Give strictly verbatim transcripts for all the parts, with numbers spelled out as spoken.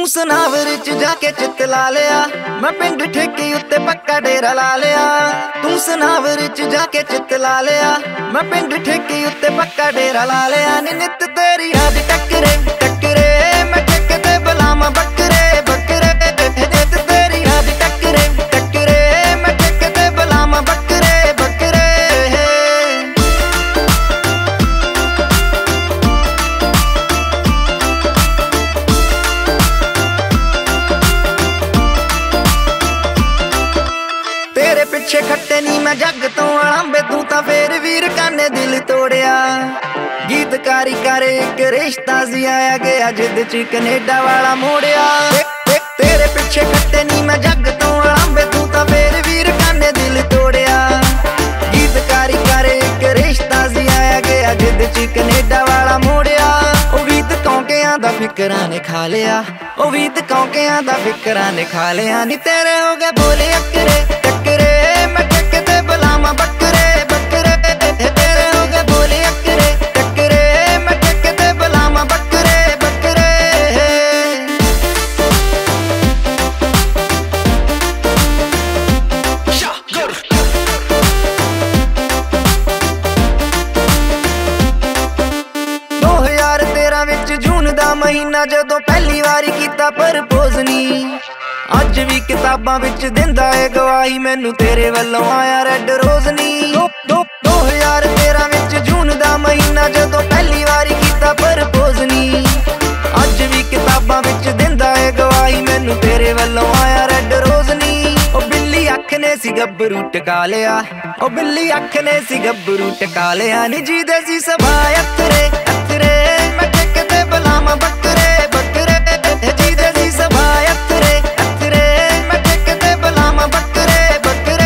ਤੂੰ ਸਨਾਵਰ ਚ ਜਾ ਕੇ ਚਿੱਤ ਲਾ ਲਿਆ, ਮੈਂ ਪਿੰਡ ਠੇਕੇ ਉੱਤੇ ਪੱਕਾ ਡੇਰਾ ਲਾ ਲਿਆ। ਤੂੰ ਸਨਾਵਰ ਚ ਜਾ ਕੇ ਚਿੱਤ ਲਾ ਲਿਆ, ਮੈਂ ਪਿੰਡ ਠੇਕੇ ਉੱਤੇ ਪੱਕਾ ਡੇਰਾ ਲਾ ਲਿਆ। ਨੀ ਨਿੱਤ ਤੇਰੀ ਯਾਦ ਟੱਕਰੇ ਟੱਕਰੇ, ਮੈਂ ਠੇਕੇ ਤੇ ਬੁਲਾਵਾਂ ਬੱਕਰੇ ਬੱਕਰੇ। ਨਿੱਤ ਤੇਰੀ ਯਾਦ ਟੱਕਰੇ ਟੱਕਰੇ, ਮੈਂ ਠੇਕੇ ਤੇ ਬੁਲਾਵਾਂ ਬੱਕਰੇ ਬੱਕਰੇ। ਤੇਰੇ ਪਿੱਛੇ ਖੱਟੇ ਨੀ ਮੈਂ ਜੱਗ ਤੋਂ ਆਲੰਬੇ, ਤੂੰ ਤਾਂ ਫੇਰ ਵੀਰ ਕਾਨੇ ਦਿਲ ਤੋੜਿਆ। ਗੀਤਕਾਰੀ ਕਰੇ ਇੱਕ ਰਿਸ਼ਤਾ ਸੀ ਆਇਆ ਗਿਆ, ਜਿੱਦ ਚ ਕਨੇਡਾ ਵਾਲਾ ਮੋੜਿਆ। ਤੇਰੇ ਪਿੱਛੇ ਖੱਟੇ ਨੀ ਮੈਂ ਜੱਗ ਤੋਂ ਆਲੰਬੇ, ਤੂੰ ਤਾਂ ਫੇਰ ਵੀਰ ਕਾਨੇ ਦਿਲ ਤੋੜਿਆ। ਗੀਤਕਾਰੀ ਕਰੇ ਇੱਕ ਰਿਸ਼ਤਾ ਸੀ ਆਇਆ ਗਿਆ, ਜਿੱਦ ਚ ਕਨੇਡਾ ਵਾਲਾ ਮੋੜਿਆ। ਉਹ ਵੀਤ ਕੌਂਕਿਆਂ ਦਾ ਫਿਕਰਾਂ ਨੇ ਖਾ ਲਿਆ, ਉਹ ਵੀਤ ਕੌਂਕਿਆਂ ਦਾ ਫਿਕਰਾਂ ਨੇ ਖਾ ਲਿਆ। ਨੀ ਤੇਰੇ ਹੋ ਗਏ ਬੋਲੇ ਅੱਕਰੇ ਟੱਕਰੇ, ਮੈਂ ਠੇਕੇ ਤੇ ਬੁਲਾਵਾਂ ਬੱਕਰੇ ਬੱਕਰੇ। ਤੇਰੇ ਹੋ ਗਏ ਬੋਲੇ ਅੱਕਰੇ ਟੱਕਰੇ, ਮੈਂ ਠੇਕੇ ਤੇ ਬੁਲਾਵਾਂ ਬੱਕਰੇ ਬੱਕਰੇ। ਦੋ ਹਜ਼ਾਰ ਤੇਰਾਂ ਵਿੱਚ ਜੂਨ ਦਾ ਮਹੀਨਾ, ਜਦੋਂ ਪਹਿਲੀ ਵਾਰੀ ਕੀਤਾ ਪ੍ਰਪੋਜ਼ ਨੀ। ਅੱਜ ਵੀ ਕਿਤਾਬਾਂ ਵਿੱਚ ਦਿੰਦਾ ਏ ਗਵਾਹੀ, ਮੈਨੂੰ ਤੇਰੇ ਵੱਲੋਂ ਆਇਆ ਰੈੱਡ ਰੋਜ਼ ਨੀ। ਦੋ ਹਜ਼ਾਰ ਤੇਰਾਂ ਵਿੱਚ ਜੂਨ ਦਾ ਮਹੀਨਾ, ਜਦੋਂ ਪਹਿਲੀ ਵਾਰੀ ਕੀਤਾ ਪ੍ਰਪੋਜ਼ ਨੀ। ਅੱਜ ਵੀ ਕਿਤਾਬਾਂ ਵਿੱਚ ਦਿੰਦਾ ਏ ਗਵਾਹੀ, ਮੈਨੂੰ ਤੇਰੇ ਵੱਲੋਂ ਆਇਆ ਰੈੱਡ ਰੋਜ਼ ਨੀ। ਉਹ ਬਿੱਲੀ ਅੱਖ ਨੇ ਸੀ ਗੱਭਰੂ ਟਕਾ ਲਿਆ, ਉਹ ਬਿੱਲੀ ਅੱਖ ਨੇ ਸੀ ਗੱਭਰੂ ਟਕਾ ਲਿਆ। ਨੀ ਜੀਦੇ ਸੀ ਸਭਾ ਅਥਰੇ ਅਥਰੇ, ਮੈਂ ਠੇਕੇ ਤੇ ਬੁਲਾਵਾਂ ਬੱਕਰੇ ਬੱਕਰੇ। ਜੀਦੇ ਸੀ ਸਭਾ ਅਥਰੇ ਅਥਰੇ, ਮੈਂ ਠੇਕੇ ਤੇ ਬੁਲਾਵਾਂ ਬੱਕਰੇ ਬੱਕਰੇ।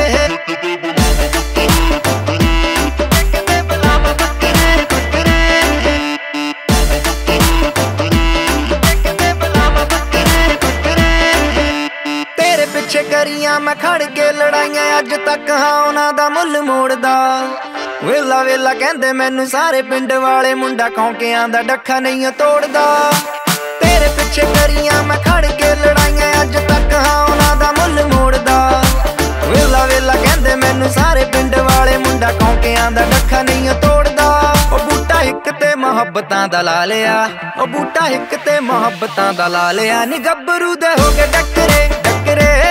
ਤੇਰੇ ਪਿੱਛੇ ਕਰੀਆਂ ਮੈਂ ਖੜ ਕੇ ਲੜਾਈਆਂ, ਅੱਜ ਤੱਕ ਹਾਂ ਉਹਨਾਂ ਦਾ ਮੁੱਲ ਮੋੜਦਾ। ਵੇਲਾ ਵੇਲਾ ਕਹਿੰਦੇ ਮੈਨੂੰ ਸਾਰੇ ਪਿੰਡ ਵਾਲੇ, ਮੁੰਡਾ ਕੌਂਕਿਆਂ ਦਾ ਡੱਖਾ ਨਹੀਂ ਤੋੜਦਾ। ਤੇਰੇ ਪਿੱਛੇ ਕਰੀਆਂ ਮੈਂ ਖੜ ਕੇ ਲੜਾਈਆਂ, ਅੱਜ ਤੱਕ ਹਾਂ ਉਹਨਾਂ ਦਾ ਮੁੱਲ ਮੋੜਦਾ। ਵੇਲਾ ਵੇਲਾ ਕਹਿੰਦੇ ਮੈਨੂੰ ਸਾਰੇ ਪਿੰਡ ਵਾਲੇ, ਮੁੰਡਾ ਕੌਂਕਿਆਂ ਦਾ ਡੱਖਾ ਨਹੀਂ ਤੋੜਦਾ। ਉਹ ਬੂਟਾ ਇੱਕ ਤੇ ਮੁਹੱਬਤਾਂ ਦਾ ਲਾ ਲਿਆ, ਉਹ ਬੂਟਾ ਇੱਕ ਤੇ ਮੁਹੱਬਤਾਂ ਦਾ ਲਾ ਲਿਆ। ਨੀ ਗੱਭਰੂ ਦੇ ਹੋ ਗਏ ਡੱਕਰੇ ਡੱਕਰੇ,